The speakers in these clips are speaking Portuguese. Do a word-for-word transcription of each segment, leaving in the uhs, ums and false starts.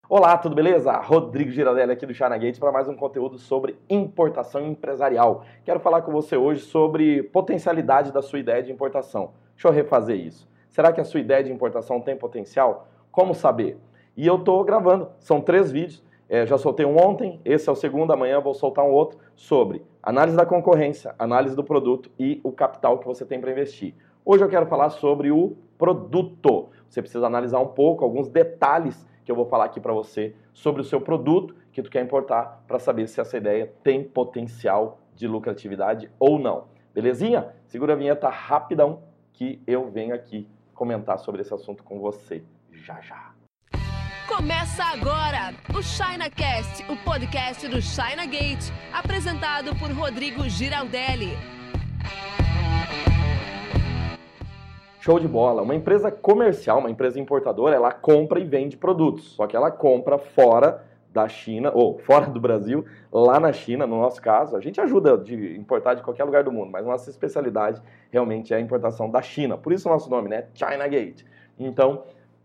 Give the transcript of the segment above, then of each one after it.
Olá, tudo beleza? Rodrigo Giraldelli aqui do China Gate para mais um conteúdo sobre importação empresarial. Quero falar com você hoje sobre potencialidade da sua ideia de importação. Deixa eu refazer isso. Será que a sua ideia de importação tem potencial? Como saber? E eu estou gravando, são três vídeos, é, já soltei um ontem, esse é o segundo, amanhã vou soltar um outro, sobre análise da concorrência, análise do produto e o capital que você tem para investir. Hoje eu quero falar sobre o produto. Você precisa analisar um pouco, alguns detalhes que eu vou falar aqui para você sobre o seu produto que tu quer importar para saber se essa ideia tem potencial de lucratividade ou não. Belezinha? Segura a vinheta rapidão que eu venho aqui comentar sobre esse assunto com você já já. Começa agora o ChinaCast, o podcast do China Gate, apresentado por Rodrigo Giraldelli. Show de bola. Uma empresa comercial, uma empresa importadora, ela compra e vende produtos. Só que ela compra fora da China, ou fora do Brasil, lá na China, no nosso caso. A gente ajuda de importar de qualquer lugar do mundo, mas nossa especialidade realmente é a importação da China. Por isso o nosso nome, né? China Gate. Então,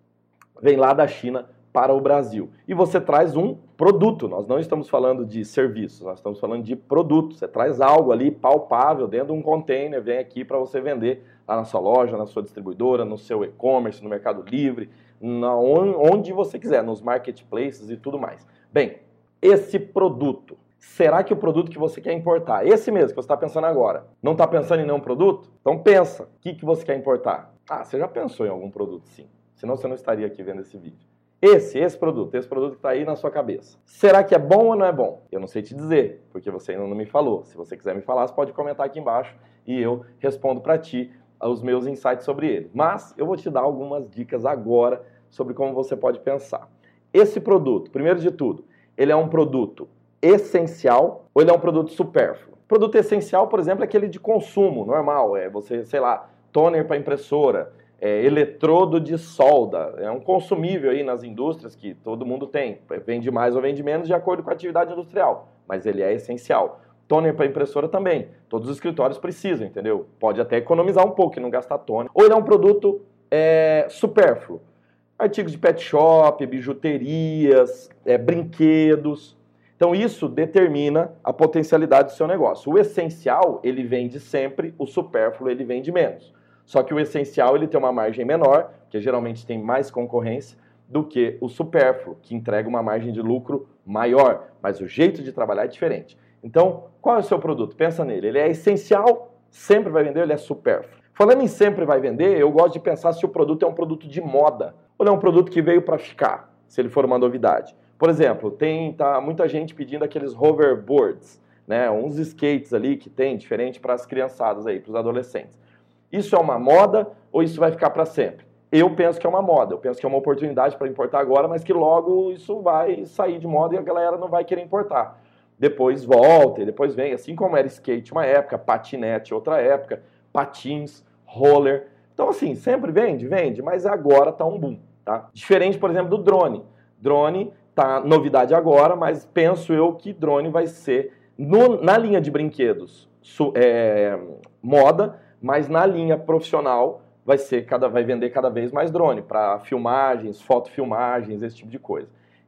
vem lá da China para o Brasil. E você traz um produto. Nós não estamos falando de serviços, nós estamos falando de produto. Você traz algo ali palpável dentro de um container, vem aqui para você vender lá na sua loja, na sua distribuidora, no seu e-commerce, no Mercado Livre, na onde você quiser, nos marketplaces e tudo mais. Bem, esse produto, será que o produto que você quer importar, esse mesmo que você está pensando agora, não está pensando em nenhum produto? Então pensa, o que, que você quer importar? Ah, você já pensou em algum produto sim, senão você não estaria aqui vendo esse vídeo. Esse, esse produto, esse produto que está aí na sua cabeça. Será que é bom ou não é bom? Eu não sei te dizer, porque você ainda não me falou. Se você quiser me falar, você pode comentar aqui embaixo e eu respondo para ti os meus insights sobre ele. Mas eu vou te dar algumas dicas agora sobre como você pode pensar. Esse produto, primeiro de tudo, ele é um produto essencial ou ele é um produto supérfluo? Produto essencial, por exemplo, é aquele de consumo normal. É você, sei lá, toner para impressora, é, eletrodo de solda. É um consumível aí nas indústrias que todo mundo tem. Vende mais ou vende menos de acordo com a atividade industrial, mas ele é essencial. Toner para impressora também. Todos os escritórios precisam, entendeu? Pode até economizar um pouco e não gastar toner. Ou ele é um produto é, supérfluo. Artigos de pet shop, bijuterias, é, brinquedos. Então isso determina a potencialidade do seu negócio. O essencial, ele vende sempre, o supérfluo, ele vende menos. Só que o essencial, ele tem uma margem menor, porque geralmente tem mais concorrência, do que o supérfluo, que entrega uma margem de lucro maior. Mas o jeito de trabalhar é diferente. Então, qual é o seu produto? Pensa nele. Ele é essencial, sempre vai vender, ele é supérfluo. Falando em sempre vai vender, eu gosto de pensar se o produto é um produto de moda ou é um produto que veio para ficar, se ele for uma novidade. Por exemplo, tem tá, muita gente pedindo aqueles hoverboards, né, uns skates ali que tem, diferente para as criançadas aí, para os adolescentes. Isso é uma moda ou isso vai ficar para sempre? Eu penso que é uma moda, eu penso que é uma oportunidade para importar agora, mas que logo isso vai sair de moda e a galera não vai querer importar. Depois volta e depois vem, assim como era skate uma época, patinete outra época, patins, roller. Então assim, sempre vende, vende, mas agora tá um boom, tá? Diferente, por exemplo, do drone. Drone tá novidade agora, mas penso eu que drone vai ser, no, na linha de brinquedos, su, é, moda, mas na linha profissional vai, ser cada, vai vender cada vez mais drone, para filmagens, fotofilmagens, esse tipo de coisa.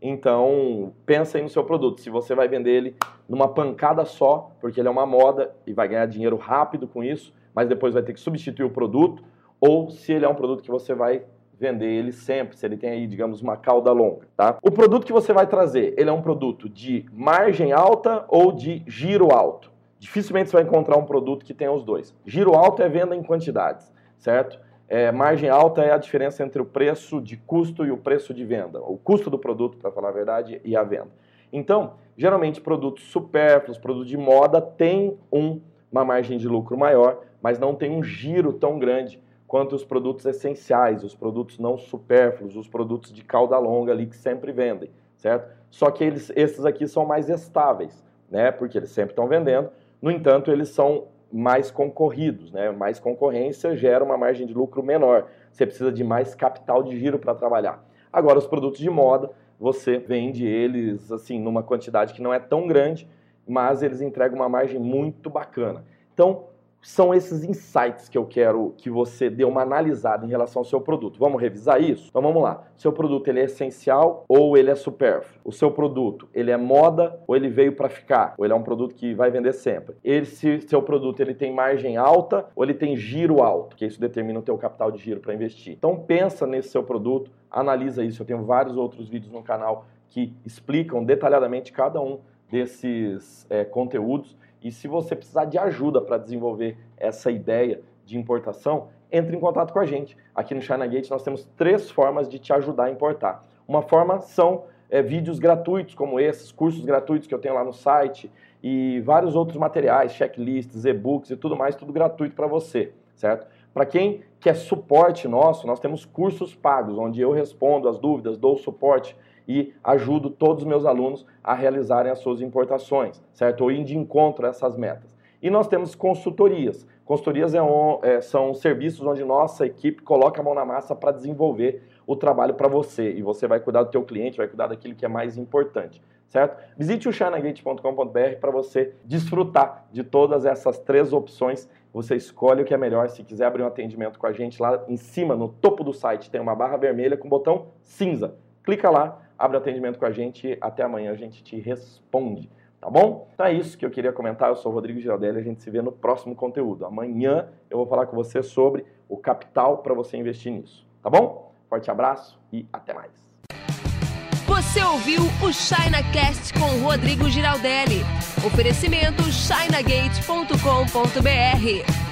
Então, pensa aí no seu produto, se você vai vender ele numa pancada só, porque ele é uma moda e vai ganhar dinheiro rápido com isso, mas depois vai ter que substituir o produto, ou se ele é um produto que você vai vender ele sempre, se ele tem aí, digamos, uma cauda longa, tá? O produto que você vai trazer, ele é um produto de margem alta ou de giro alto? Dificilmente você vai encontrar um produto que tenha os dois. Giro alto é venda em quantidades, certo? É, margem alta é a diferença entre o preço de custo e o preço de venda. O custo do produto, para falar a verdade, e a venda. Então, geralmente, produtos supérfluos, produtos de moda, tem um, uma margem de lucro maior, mas não tem um giro tão grande quanto os produtos essenciais, os produtos não supérfluos, os produtos de cauda longa ali que sempre vendem, certo? Só que eles, esses aqui são mais estáveis, né? Porque eles sempre estão vendendo. No entanto, eles são mais concorridos, né? Mais concorrência gera uma margem de lucro menor. Você precisa de mais capital de giro para trabalhar. Agora, os produtos de moda, você vende eles assim numa quantidade que não é tão grande, mas eles entregam uma margem muito bacana. Então, São esses insights que eu quero que você dê uma analisada em relação ao seu produto. Vamos revisar isso? Então vamos lá. Seu produto ele é essencial ou ele é supérfluo? O seu produto ele é moda ou ele veio para ficar? Ou ele é um produto que vai vender sempre? Esse seu produto ele tem margem alta ou ele tem giro alto? Que isso determina o teu capital de giro para investir. Então pensa nesse seu produto, analisa isso. Eu tenho vários outros vídeos no canal que explicam detalhadamente cada um desses é, conteúdos. E se você precisar de ajuda para desenvolver essa ideia de importação, entre em contato com a gente. Aqui no ChinaGate nós temos três formas de te ajudar a importar. Uma forma são é, vídeos gratuitos como esses, cursos gratuitos que eu tenho lá no site e vários outros materiais, checklists, e-books e tudo mais, tudo gratuito para você, certo? Para quem quer suporte nosso, nós temos cursos pagos, onde eu respondo as dúvidas, dou suporte e ajudo todos os meus alunos a realizarem as suas importações, certo? Ou ir de encontro a essas metas. E nós temos consultorias. Consultorias é um, é, são serviços onde nossa equipe coloca a mão na massa para desenvolver o trabalho para você. E você vai cuidar do teu cliente, vai cuidar daquilo que é mais importante, certo? Visite o china gate ponto com ponto b r para você desfrutar de todas essas três opções. Você escolhe o que é melhor. Se quiser abrir um atendimento com a gente, lá em cima, no topo do site, tem uma barra vermelha com o botão cinza. Clica lá, abre o atendimento com a gente e até amanhã a gente te responde, tá bom? Então é isso que eu queria comentar. Eu sou o Rodrigo Giraldelli e a gente se vê no próximo conteúdo. Amanhã eu vou falar com você sobre o capital para você investir nisso, tá bom? Forte abraço e até mais. Você ouviu o ChinaCast com o Rodrigo Giraldelli. Oferecimento china gate ponto com ponto b r.